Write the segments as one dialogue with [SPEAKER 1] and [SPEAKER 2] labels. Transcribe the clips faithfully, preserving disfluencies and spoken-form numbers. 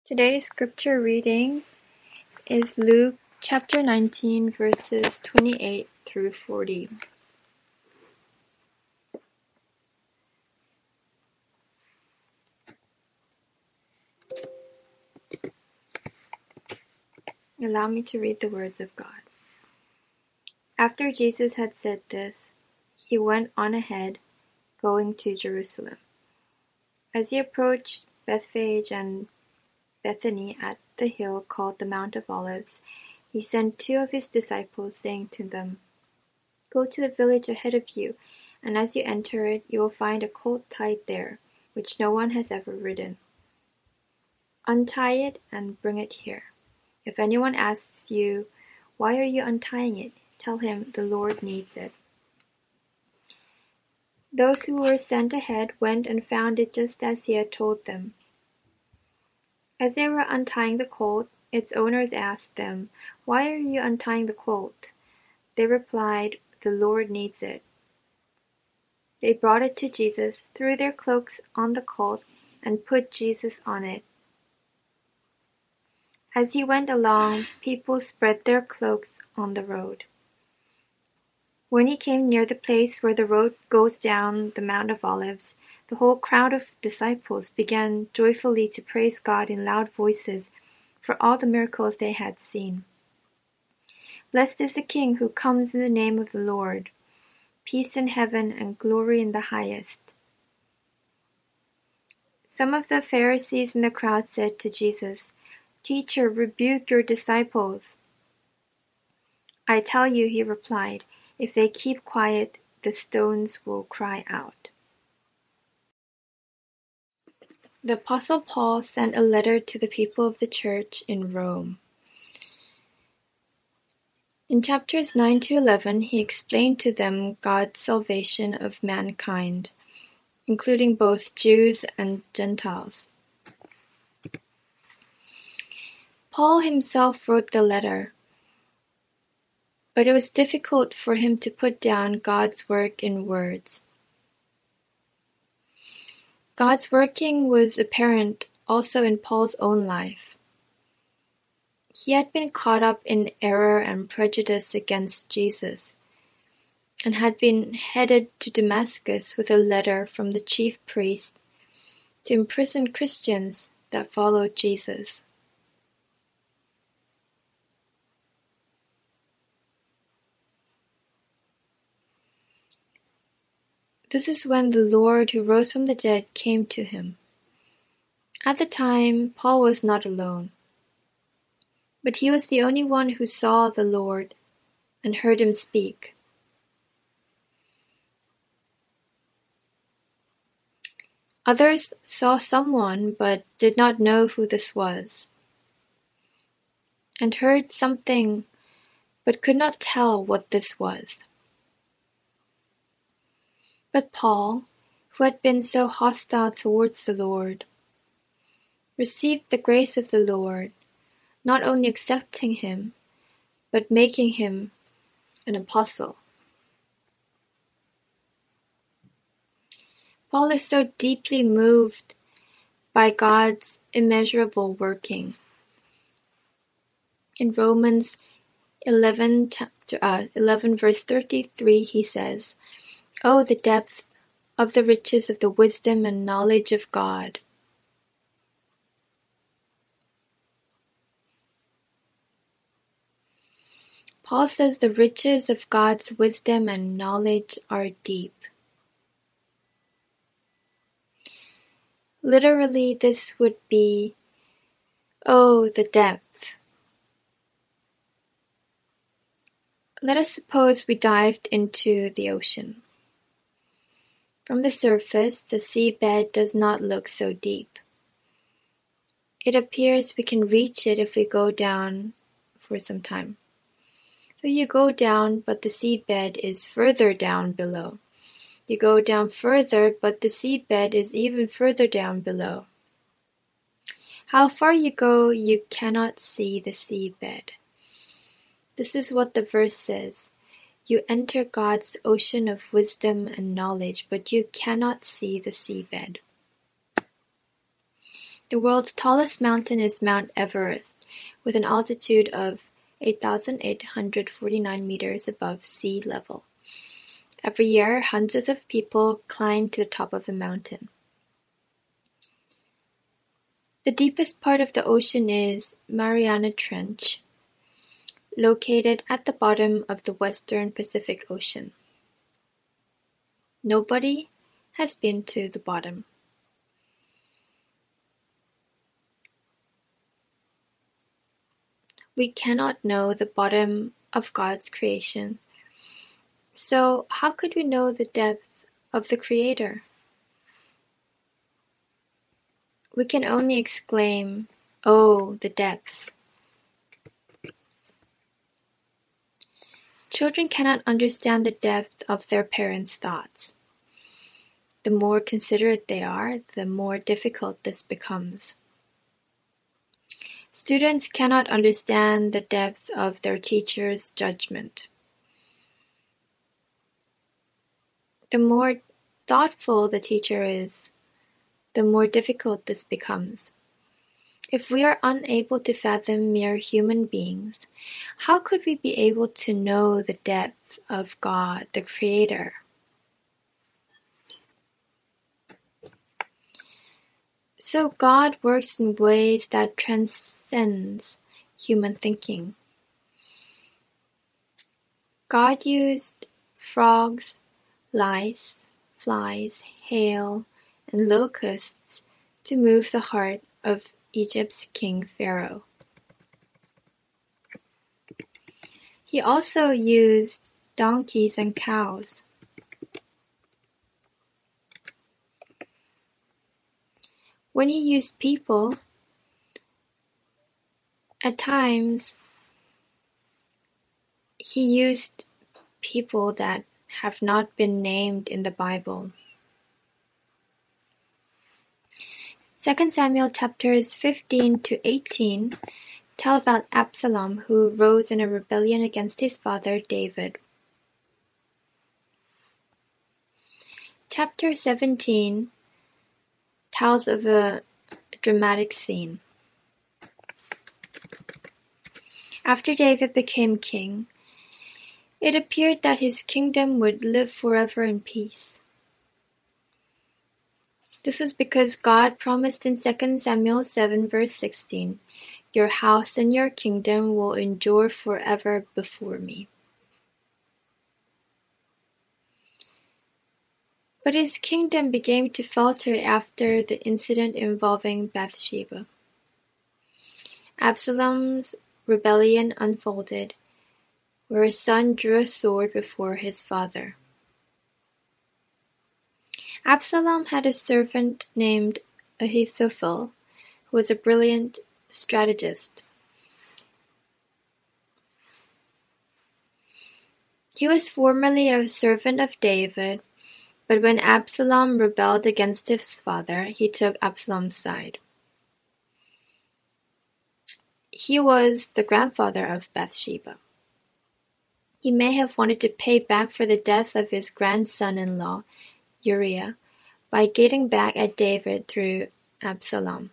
[SPEAKER 1] Today's scripture reading is Luke chapter nineteen, verses twenty-eight through forty. Allow me to read the words of God. After Jesus had said this, he went on ahead, going to Jerusalem. As he approached Bethphage and Bethany at the hill called the Mount of Olives, he sent two of his disciples, saying to them, "Go to the village ahead of you, and as you enter it, you will find a colt tied there, which no one has ever ridden. Untie it and bring it here. If anyone asks you, 'Why are you untying it?' tell him, 'The Lord needs it.'" Those who were sent ahead went and found it just as he had told them. As they were untying the colt, its owners asked them, "Why are you untying the colt?" They replied, "The Lord needs it." They brought it to Jesus, threw their cloaks on the colt, and put Jesus on it. As he went along, people spread their cloaks on the road. When he came near the place where the road goes down the Mount of Olives, the whole crowd of disciples began joyfully to praise God in loud voices for all the miracles they had seen. "Blessed is the King who comes in the name of the Lord. Peace in heaven and glory in the highest." Some of the Pharisees in the crowd said to Jesus, "Teacher, rebuke your disciples." "I tell you," he replied, "if they keep quiet, the stones will cry out." The Apostle Paul sent a letter to the people of the church in Rome. In chapters nine to eleven, he explained to them God's salvation of mankind, including both Jews and Gentiles. Paul himself wrote the letter, but it was difficult for him to put down God's work in words. God's working was apparent also in Paul's own life. He had been caught up in error and prejudice against Jesus, and had been headed to Damascus with a letter from the chief priest to imprison Christians that followed Jesus. This is when the Lord who rose from the dead came to him. At the time, Paul was not alone, but he was the only one who saw the Lord and heard him speak. Others saw someone but did not know who this was, and heard something but could not tell what this was. But Paul, who had been so hostile towards the Lord, received the grace of the Lord, not only accepting him, but making him an apostle. Paul is so deeply moved by God's immeasurable working. In Romans eleven, chapter, uh, eleven verse thirty-three, he says, "Oh, the depth of the riches of the wisdom and knowledge of God! Paul says the riches of God's wisdom and knowledge are deep. Literally, this would be, "Oh, the depth." Let us suppose we dived into the ocean. From the surface, the seabed does not look so deep. It appears we can reach it if we go down for some time. So you go down, but the seabed is further down below. You go down further, but the seabed is even further down below. How far you go, you cannot see the seabed. This is what the verse says. You enter God's ocean of wisdom and knowledge, but you cannot see the seabed. The world's tallest mountain is Mount Everest, with an altitude of eight thousand eight hundred forty-nine meters above sea level. Every year, hundreds of people climb to the top of the mountain. The deepest part of the ocean is Mariana Trench, located at the bottom of the western Pacific Ocean. Nobody has been to the bottom. We cannot know the bottom of God's creation. So how could we know the depth of the Creator? We can only exclaim, "Oh, the depth." Children cannot understand the depth of their parents' thoughts. The more considerate they are, the more difficult this becomes. Students cannot understand the depth of their teacher's judgment. The more thoughtful the teacher is, the more difficult this becomes. If we are unable to fathom mere human beings, how could we be able to know the depth of God, the Creator? So God works in ways that transcends human thinking. God used frogs, lice, flies, hail, and locusts to move the heart of Egypt's king Pharaoh. He also used donkeys and cows. When he used people, at times he used people that have not been named in the Bible. Second Samuel chapters fifteen to eighteen tell about Absalom, who rose in a rebellion against his father David. Chapter seventeen tells of a dramatic scene. After David became king, it appeared that his kingdom would live forever in peace. This was because God promised in Second Samuel seven verse sixteen, "Your house and your kingdom will endure forever before me." But his kingdom began to falter after the incident involving Bathsheba. Absalom's rebellion unfolded, where his son drew a sword before his father. Absalom had a servant named Ahithophel, who was a brilliant strategist. He was formerly a servant of David, but when Absalom rebelled against his father, he took Absalom's side. He was the grandfather of Bathsheba. He may have wanted to pay back for the death of his grandson-in-law, Uriah, by getting back at David through Absalom.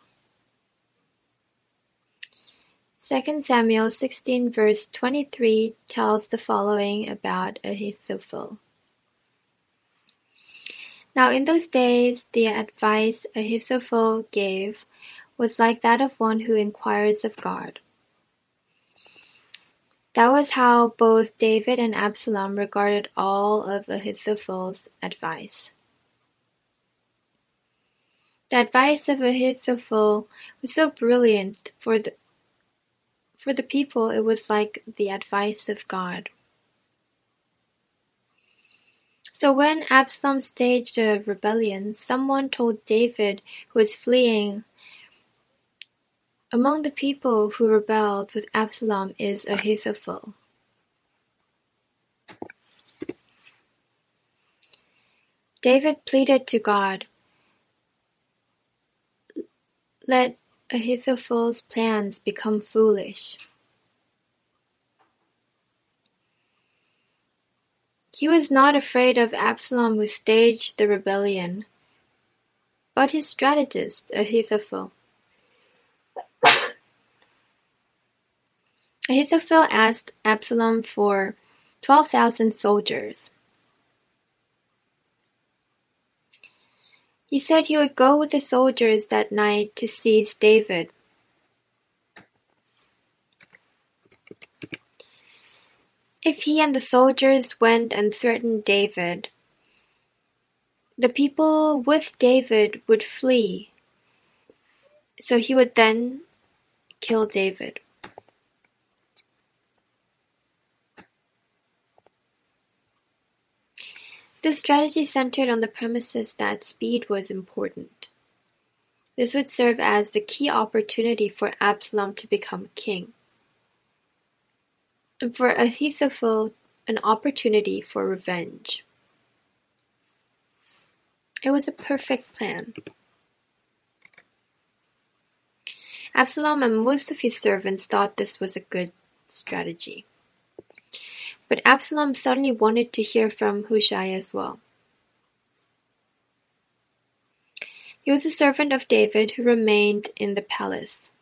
[SPEAKER 1] Second Samuel sixteen verse twenty-three tells the following about Ahithophel. Now in those days the advice Ahithophel gave was like that of one who inquires of God. That was how both David and Absalom regarded all of Ahithophel's advice. The advice of Ahithophel was so brilliant for the for the people, it was like the advice of God. So when Absalom staged a rebellion, someone told David, who was fleeing, "Among the people who rebelled with Absalom is Ahithophel." David pleaded to God, "Let Ahithophel's plans become foolish." He was not afraid of Absalom who staged the rebellion, but his strategist, Ahithophel. Ahithophel asked Absalom for twelve thousand soldiers. He said he would go with the soldiers that night to seize David. If he and the soldiers went and threatened David, the people with David would flee, so he would then kill David. This strategy centered on the premises that speed was important. This would serve as the key opportunity for Absalom to become king, and for Ahithophel an opportunity for revenge. It was a perfect plan. Absalom and most of his servants thought this was a good strategy. But Absalom suddenly wanted to hear from Hushai as well. He was a servant of David who remained in the palace.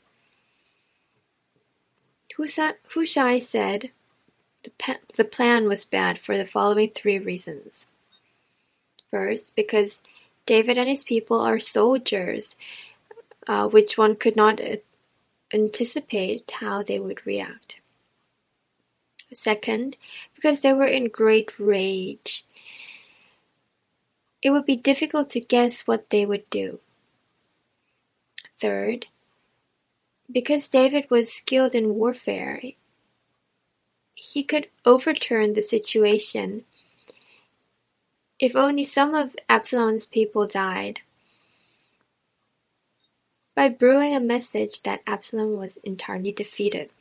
[SPEAKER 1] Hushai said the, pa- the plan was bad for the following three reasons. First, because David and his people are soldiers, uh, which one could not uh, anticipate how they would react. Second, because they were in great rage. It would be difficult to guess what they would do. Third, because David was skilled in warfare, he could overturn the situation if only some of Absalom's people died, by brewing a message that Absalom was entirely defeated.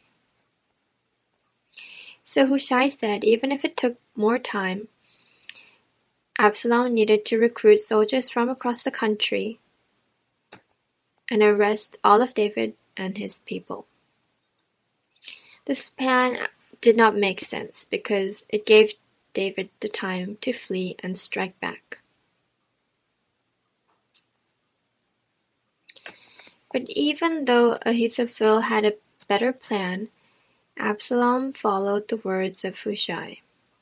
[SPEAKER 1] So Hushai said even if it took more time, Absalom needed to recruit soldiers from across the country and arrest all of David and his people. This plan did not make sense because it gave David the time to flee and strike back. But even though Ahithophel had a better plan, Absalom followed the words of Hushai.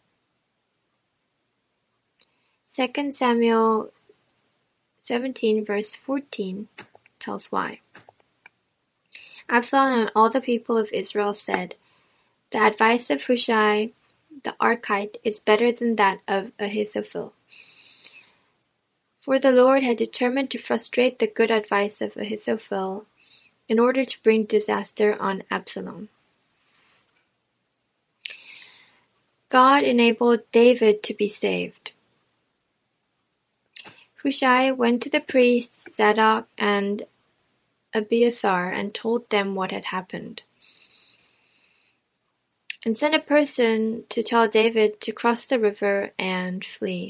[SPEAKER 1] Second Samuel seventeen verse fourteen tells why. Absalom and all the people of Israel said, "The advice of Hushai the Archite is better than that of Ahithophel." For the Lord had determined to frustrate the good advice of Ahithophel in order to bring disaster on Absalom. God enabled David to be saved. Hushai went to the priests Zadok and Abiathar and told them what had happened, and sent a person to tell David to cross the river and flee.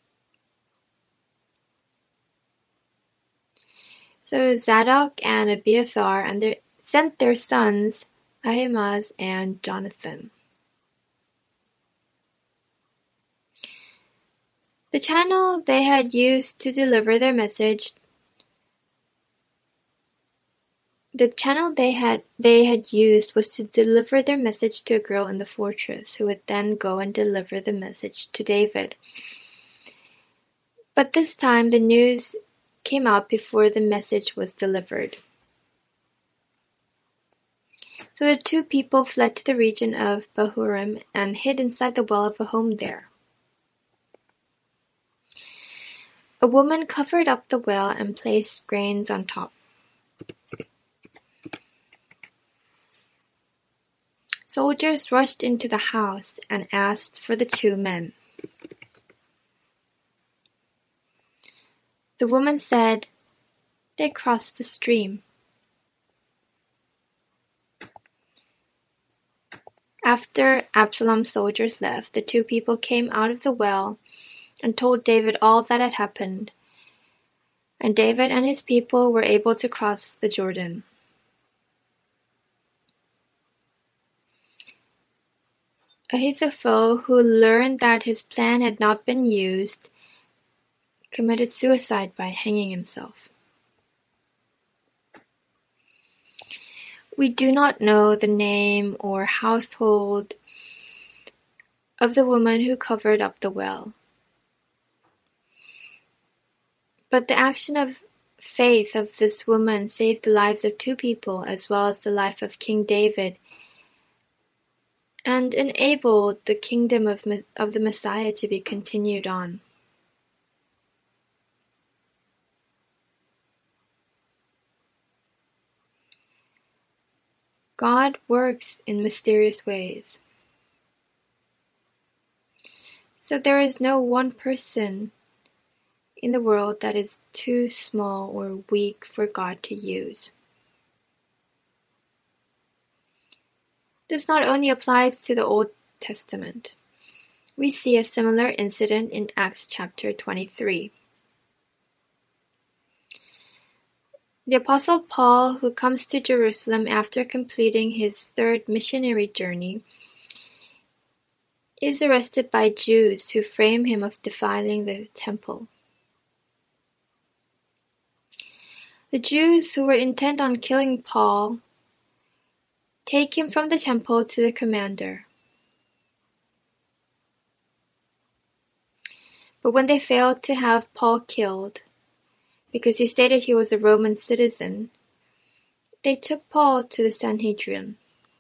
[SPEAKER 1] So Zadok and Abiathar and their, sent their sons Ahimaaz and Jonathan. The channel they had used to deliver their message The channel they had they had used was to deliver their message to a girl in the fortress, who would then go and deliver the message to David. But this time the news came out before the message was delivered. So the two people fled to the region of Bahurim and hid inside the well of a home there. A woman covered up the well and placed grains on top. Soldiers rushed into the house and asked for the two men. The woman said, "They crossed the stream." After Absalom's soldiers left, the two people came out of the well and told David all that had happened, and David and his people were able to cross the Jordan. Ahithophel, who learned that his plan had not been used, committed suicide by hanging himself. We do not know the name or household of the woman who covered up the well. But the action of faith of this woman saved the lives of two people as well as the life of King David and enabled the kingdom of, of the Messiah to be continued on. God works in mysterious ways. So there is no one person in the world that is too small or weak for God to use. This not only applies to the Old Testament. We see a similar incident in Acts chapter twenty-three. The Apostle Paul, who comes to Jerusalem after completing his third missionary journey, is arrested by Jews who frame him of defiling the temple. The Jews who were intent on killing Paul take him from the temple to the commander. But when they failed to have Paul killed, because he stated he was a Roman citizen, they took Paul to the Sanhedrin.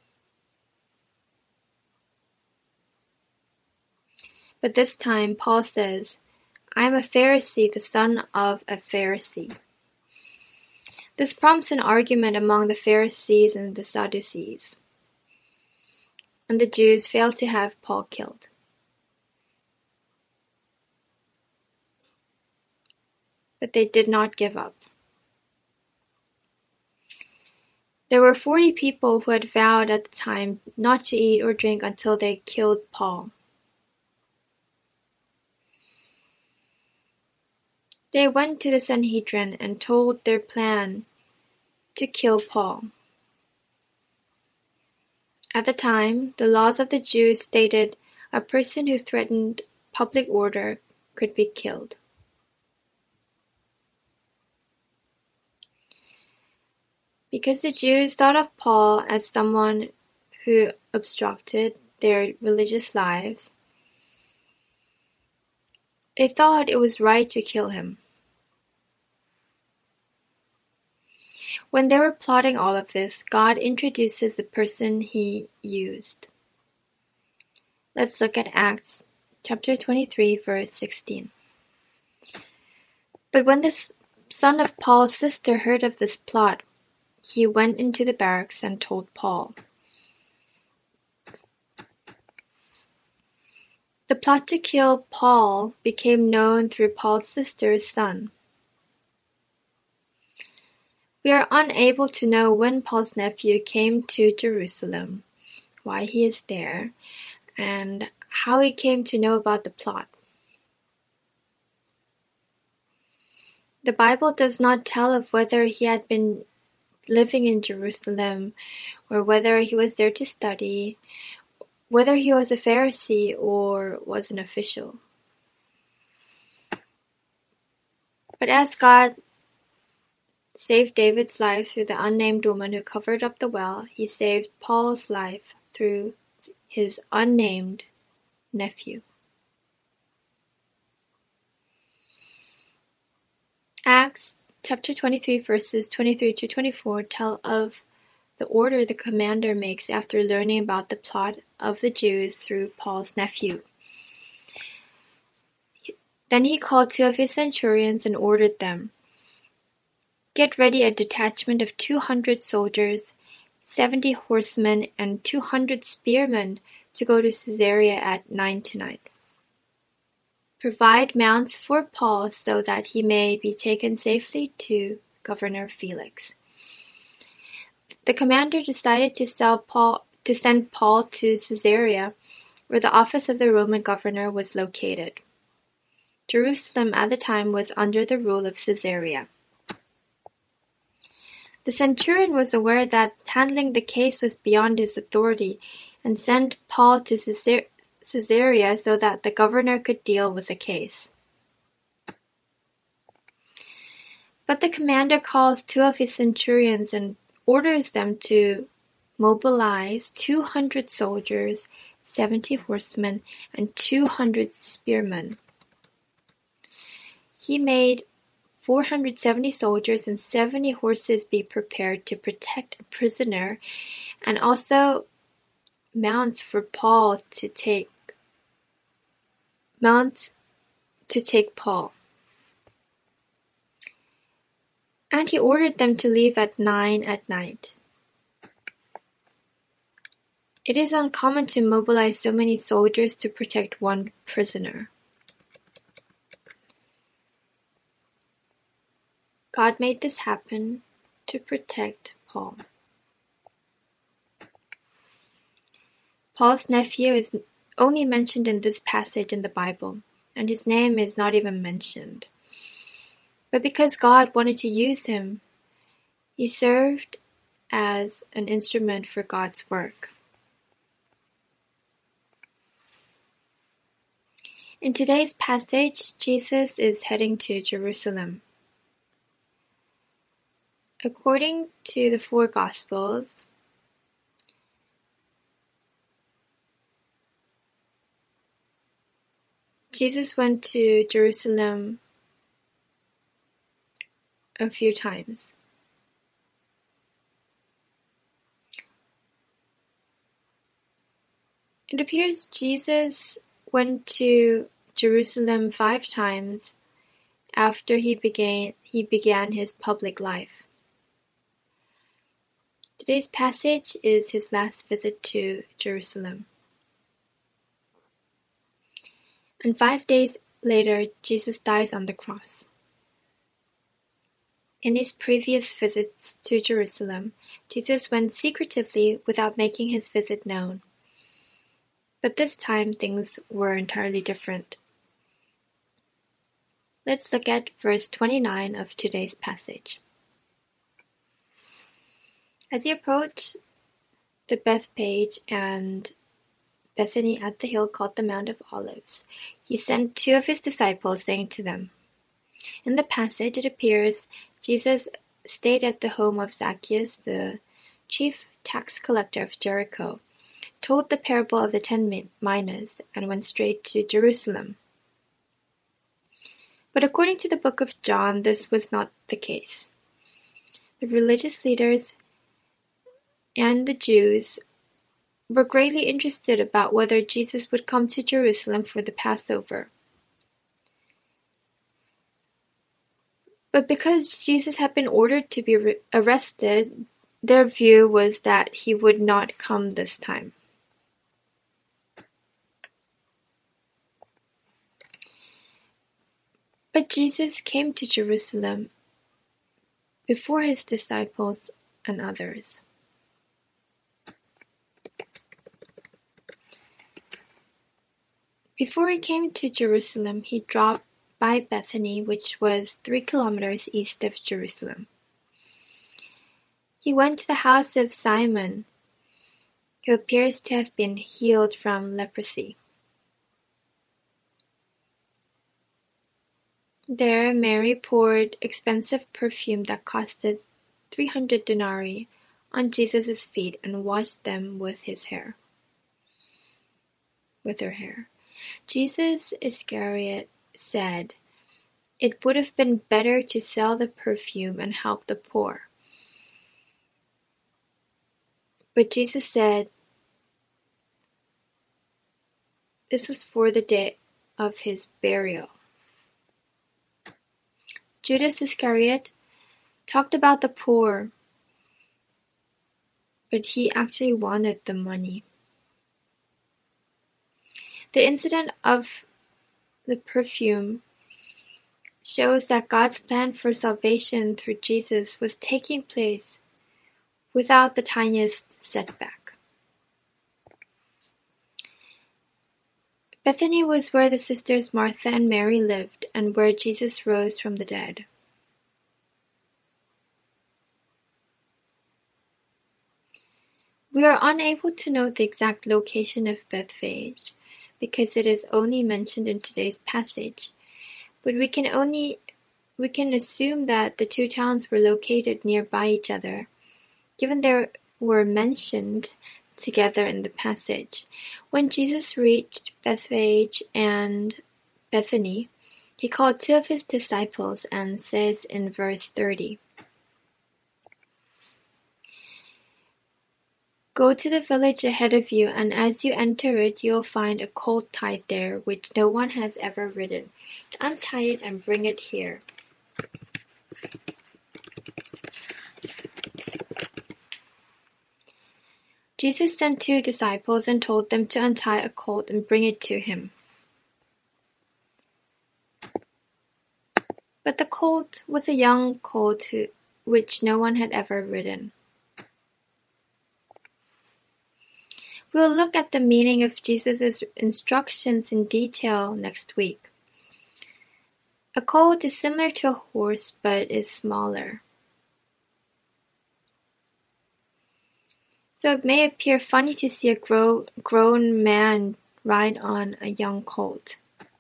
[SPEAKER 1] But this time Paul says, "I am a Pharisee, the son of a Pharisee." This prompts an argument among the Pharisees and the Sadducees, and the Jews fail to have Paul killed. But they did not give up. There were forty people who had vowed at the time not to eat or drink until they killed Paul. They went to the Sanhedrin and told their plan to kill Paul. At the time, the laws of the Jews stated a person who threatened public order could be killed. Because the Jews thought of Paul as someone who obstructed their religious lives, they thought it was right to kill him. When they were plotting all of this, God introduces the person he used. Let's look at Acts chapter twenty-three, verse sixteen. But when the son of Paul's sister heard of this plot, he went into the barracks and told Paul. The plot to kill Paul became known through Paul's sister's son. We are unable to know when Paul's nephew came to Jerusalem, why he is there, and how he came to know about the plot. The Bible does not tell of whether he had been living in Jerusalem, or whether he was there to study, whether he was a Pharisee or was an official. But as God saved David's life through the unnamed woman who covered up the well, he saved Paul's life through his unnamed nephew. Acts chapter twenty-three verses twenty-three to twenty-four tell of the order the commander makes after learning about the plot of the Jews through Paul's nephew. Then he called two of his centurions and ordered them, "Get ready a detachment of two hundred soldiers, seventy horsemen, and two hundred spearmen to go to Caesarea at nine tonight. Provide mounts for Paul so that he may be taken safely to Governor Felix." The commander decided to, sell Paul, to send Paul to Caesarea, where the office of the Roman governor was located. Jerusalem at the time was under the rule of Caesarea. The centurion was aware that handling the case was beyond his authority and sent Paul to Caesarea so that the governor could deal with the case. But the commander calls two of his centurions and orders them to mobilize two hundred soldiers, seventy horsemen, and two hundred spearmen. He made four hundred seventy soldiers and seventy horses be prepared to protect a prisoner, and also mounts for Paul to take mounts to take Paul. And he ordered them to leave at nine at night. It is uncommon to mobilize so many soldiers to protect one prisoner. God made this happen to protect Paul. Paul's nephew is only mentioned in this passage in the Bible, and his name is not even mentioned. But because God wanted to use him, he served as an instrument for God's work. In today's passage, Jesus is heading to Jerusalem. According to the four Gospels, Jesus went to Jerusalem a few times. It appears Jesus went to Jerusalem five times after he began he began his public life. Today's passage is his last visit to Jerusalem. And five days later, Jesus dies on the cross. In his previous visits to Jerusalem, Jesus went secretively without making his visit known. But this time things were entirely different. Let's look at verse twenty-nine of today's passage. As he approached the Bethphage and Bethany at the hill called the Mount of Olives, he sent two of his disciples, saying to them, in the passage it appears Jesus stayed at the home of Zacchaeus, the chief tax collector of Jericho, told the parable of the ten minas, and went straight to Jerusalem. But according to the book of John, this was not the case. The religious leaders and the Jews were greatly interested about whether Jesus would come to Jerusalem for the Passover. But because Jesus had been ordered to be re- arrested, their view was that he would not come this time. But Jesus came to Jerusalem before his disciples and others. Before he came to Jerusalem, he dropped by Bethany, which was three kilometers east of Jerusalem. He went to the house of Simon, who appears to have been healed from leprosy. There, Mary poured expensive perfume that costed three hundred denarii on Jesus' feet and washed them with his hair. With her hair. Jesus Iscariot said, "It would have been better to sell the perfume and help the poor." But Jesus said, this was for the day of his burial. Judas Iscariot talked about the poor, but he actually wanted the money. The incident of the perfume shows that God's plan for salvation through Jesus was taking place without the tiniest setback. Bethany was where the sisters Martha and Mary lived and where Jesus rose from the dead. We are unable to know the exact location of Bethphage because it is only mentioned in today's passage, but we can only we can assume that the two towns were located nearby each other given they were mentioned together in the passage. When Jesus reached Bethphage and Bethany, he called two of his disciples and says in verse thirty, "Go to the village ahead of you, and as you enter it, you will find a colt tied there, which no one has ever ridden. Untie it and bring it here." Jesus sent two disciples and told them to untie a colt and bring it to him. But the colt was a young colt who, which no one had ever ridden. We will look at the meaning of Jesus' instructions in detail next week. A colt is similar to a horse, but is smaller. So it may appear funny to see a grow, grown man ride on a young colt.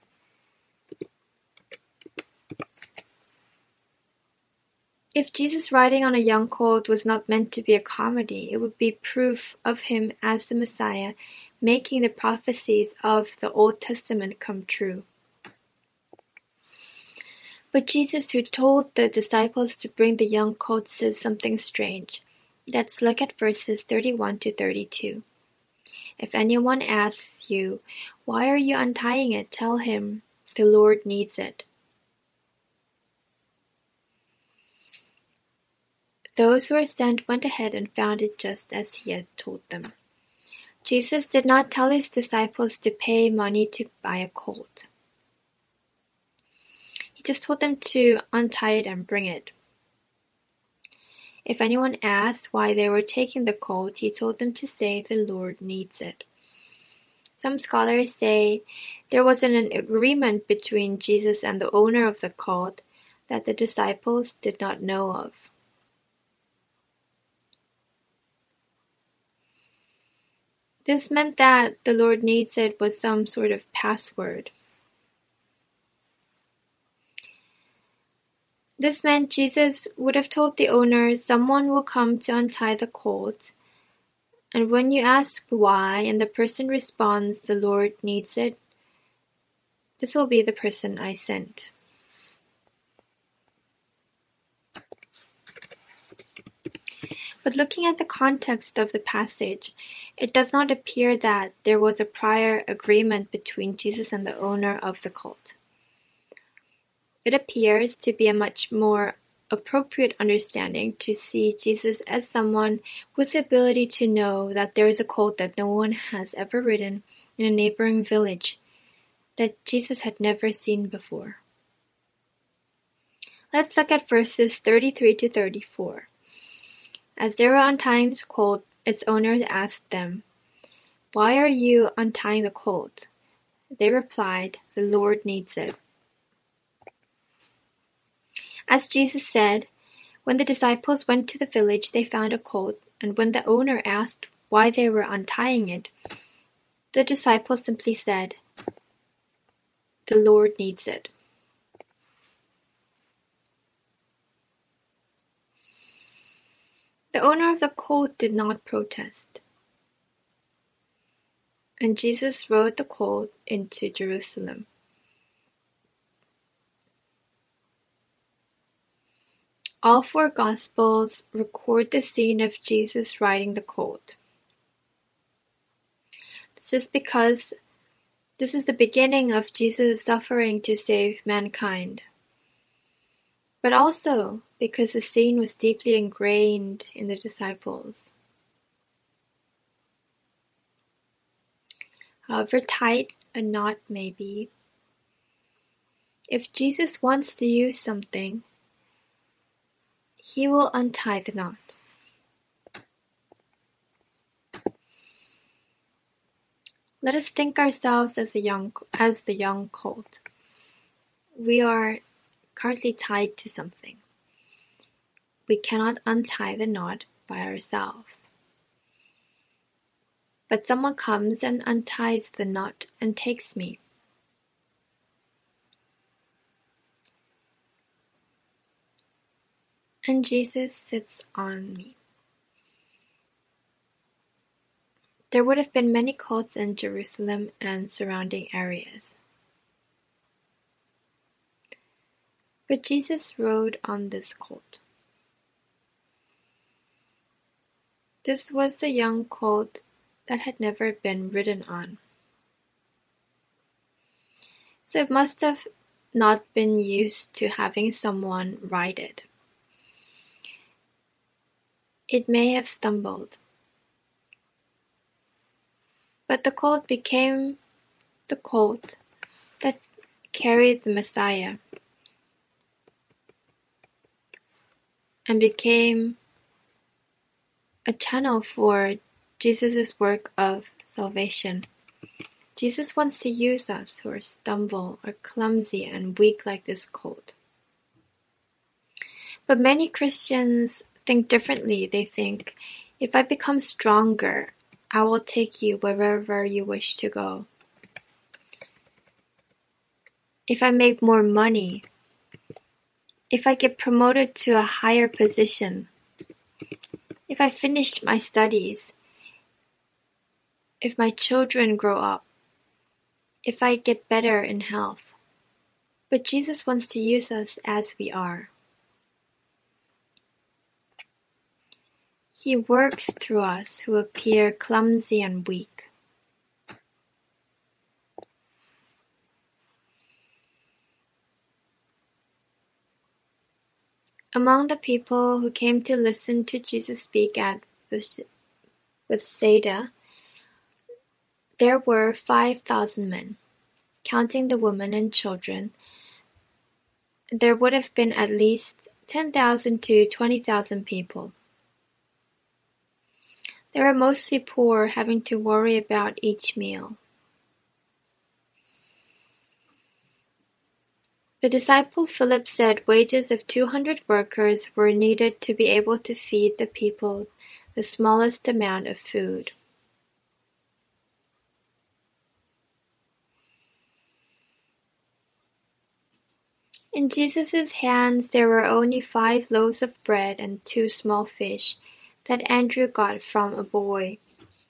[SPEAKER 1] If Jesus riding on a young colt was not meant to be a comedy, it would be proof of him as the Messiah, making the prophecies of the Old Testament come true. But Jesus, who told the disciples to bring the young colt, says something strange. Let's look at verses thirty-one to thirty-two. "If anyone asks you, 'Why are you untying it?' tell him, 'The Lord needs it.'" Those who were sent went ahead and found it just as he had told them. Jesus did not tell his disciples to pay money to buy a colt. He just told them to untie it and bring it. If anyone asked why they were taking the colt, he told them to say, "The Lord needs it." Some scholars say there was an agreement between Jesus and the owner of the colt that the disciples did not know of. This meant that "the Lord needs it" was some sort of password. This meant Jesus would have told the owner, "Someone will come to untie the colt, and when you ask why and the person responds, 'The Lord needs it,' this will be the person I sent." But looking at the context of the passage, it does not appear that there was a prior agreement between Jesus and the owner of the colt. It appears to be a much more appropriate understanding to see Jesus as someone with the ability to know that there is a colt that no one has ever ridden in a neighboring village that Jesus had never seen before. Let's look at verses thirty-three to thirty-four. As they were untying the colt, its owner asked them, "Why are you untying the colt?" They replied, "The Lord needs it." As Jesus said, when the disciples went to the village, they found a colt, and when the owner asked why they were untying it, the disciples simply said, "The Lord needs it." The owner of the colt did not protest, and Jesus rode the colt into Jerusalem. All four Gospels record the scene of Jesus riding the colt. This is because this is the beginning of Jesus' suffering to save mankind, but also because the scene was deeply ingrained in the disciples. However tight a knot may be, if Jesus wants to use something, he will untie the knot. Let us think ourselves as a young as the young colt. We are currently tied to something. We cannot untie the knot by ourselves. But someone comes and unties the knot and takes me. And Jesus sits on me. There would have been many cults in Jerusalem and surrounding areas. But Jesus rode on this colt. This was a young colt that had never been ridden on. So it must have not been used to having someone ride it. It may have stumbled. But the colt became the colt that carried the Messiah and became a channel for Jesus' work of salvation. Jesus wants to use us who are stumble or clumsy and weak like this colt. But many Christians think differently. They think, if I become stronger, I will take you wherever you wish to go. If I make more money, if I get promoted to a higher position, if I finish my studies, if my children grow up, if I get better in health. But Jesus wants to use us as we are. He works through us who appear clumsy and weak. Among the people who came to listen to Jesus speak at Bethsaida, there were five thousand men, counting the women and children. There would have been at least ten thousand to twenty thousand people. They were mostly poor, having to worry about each meal. The disciple Philip said wages of two hundred workers were needed to be able to feed the people the smallest amount of food. In Jesus' hands there were only five loaves of bread and two small fish that Andrew got from a boy.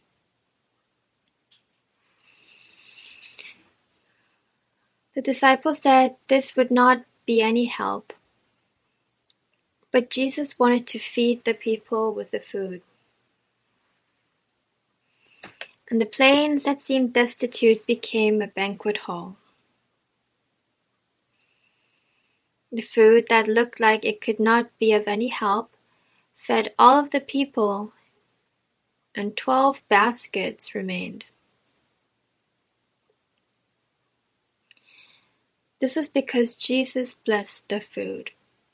[SPEAKER 1] The disciples said this would not be any help, but Jesus wanted to feed the people with the food. And the plains that seemed destitute became a banquet hall. The food that looked like it could not be of any help fed all of the people, and twelve baskets remained. This was because Jesus blessed the food.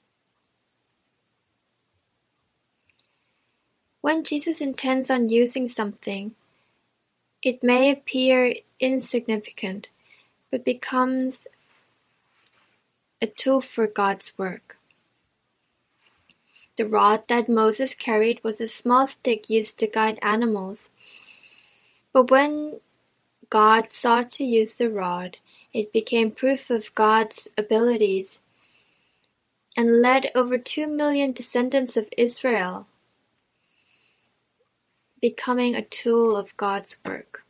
[SPEAKER 1] When Jesus intends on using something, it may appear insignificant, but becomes a tool for God's work. The rod that Moses carried was a small stick used to guide animals. But when God sought to use the rod, it became proof of God's abilities and led over two million descendants of Israel, becoming a tool of God's work.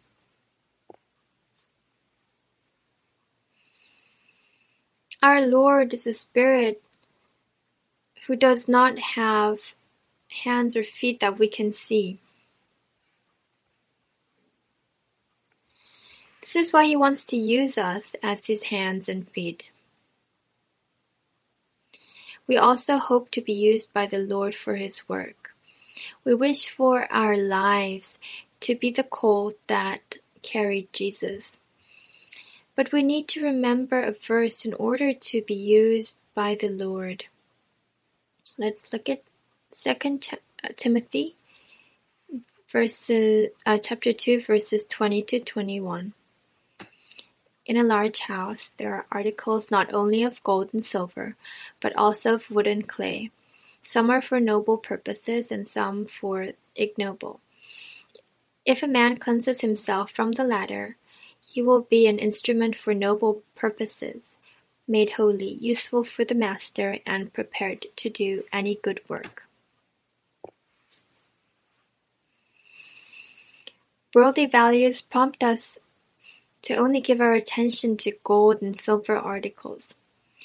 [SPEAKER 1] Our Lord is a spirit who does not have hands or feet that we can see. This is why he wants to use us as his hands and feet. We also hope to be used by the Lord for his work. We wish for our lives to be the colt that carried Jesus. But we need to remember a verse in order to be used by the Lord. Let's look at Second Timothy, verses, uh, chapter two, verses twenty to twenty-one. In a large house, there are articles not only of gold and silver, but also of wood and clay. Some are for noble purposes, and some for ignoble. If a man cleanses himself from the latter, he will be an instrument for noble purposes, made holy, useful for the master, and prepared to do any good work. Worldly values prompt us to only give our attention to gold and silver articles.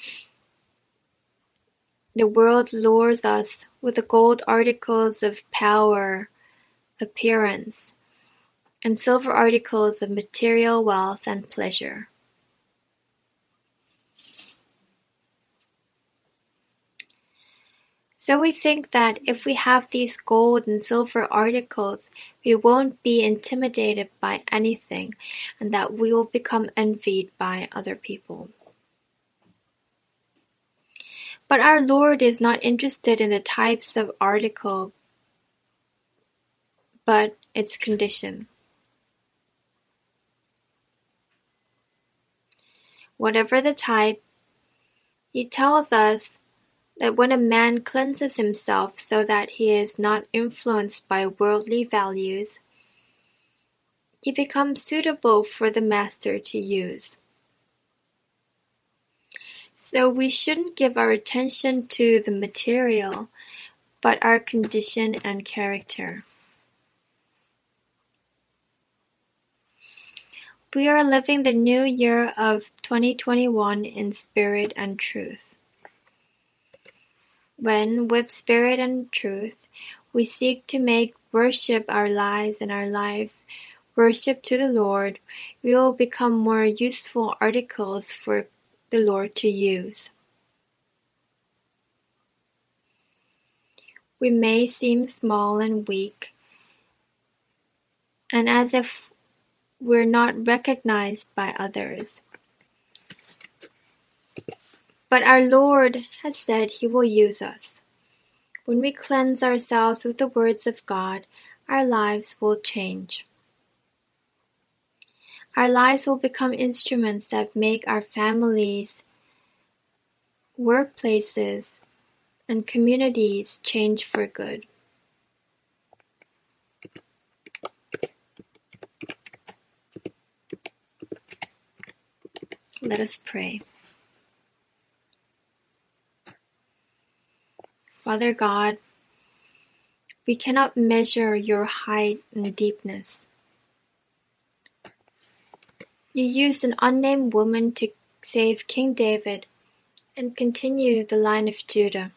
[SPEAKER 1] The world lures us with the gold articles of power, appearance, and silver articles of material wealth and pleasure. So we think that if we have these gold and silver articles, we won't be intimidated by anything, and that we will become envied by other people. But our Lord is not interested in the types of article, but its condition. Whatever the type, He tells us that when a man cleanses himself so that he is not influenced by worldly values, he becomes suitable for the master to use. So we shouldn't give our attention to the material, but our condition and character. We are living the new year of twenty twenty-one in spirit and truth. When, with spirit and truth, we seek to make worship our lives and our lives worship to the Lord, we will become more useful articles for the Lord to use. We may seem small and weak, and as if we're not recognized by others. But our Lord has said He will use us. When we cleanse ourselves with the words of God, our lives will change. Our lives will become instruments that make our families, workplaces, and communities change for good. Let us pray. Father God, we cannot measure your height and deepness. You used an unnamed woman to save King David and continue the line of Judah.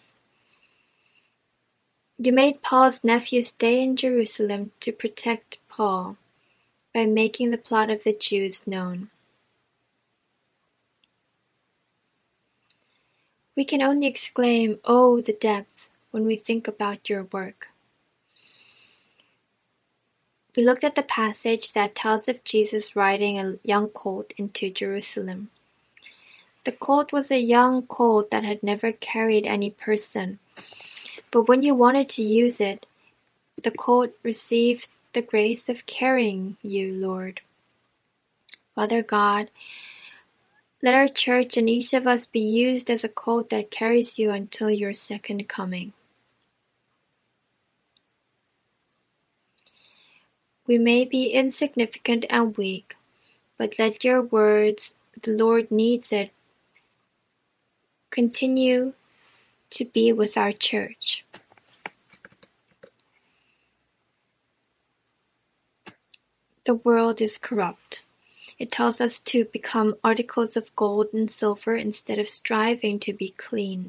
[SPEAKER 1] You made Paul's nephew stay in Jerusalem to protect Paul by making the plot of the Jews known. We can only exclaim, "Oh, the depth," when we think about your work. We looked at the passage that tells of Jesus riding a young colt into Jerusalem. The colt was a young colt that had never carried any person, but when you wanted to use it, the colt received the grace of carrying you, Lord. Father God, let our church and each of us be used as a colt that carries you until your second coming. We may be insignificant and weak, but let your words, "The Lord needs it," continue to be with our church. The world is corrupt. It tells us to become articles of gold and silver instead of striving to be clean.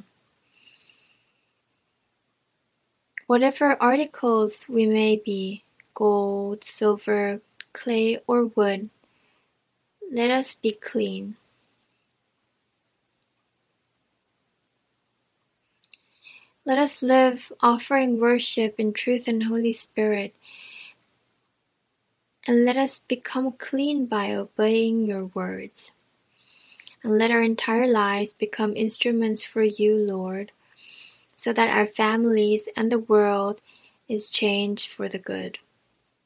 [SPEAKER 1] Whatever articles we may be, gold, silver, clay, or wood, let us be clean. Let us live offering worship in truth and Holy Spirit, and let us become clean by obeying your words. And let our entire lives become instruments for you, Lord, so that our families and the world is changed for the good.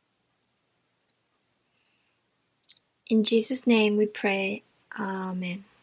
[SPEAKER 1] In Jesus' name we pray. Amen.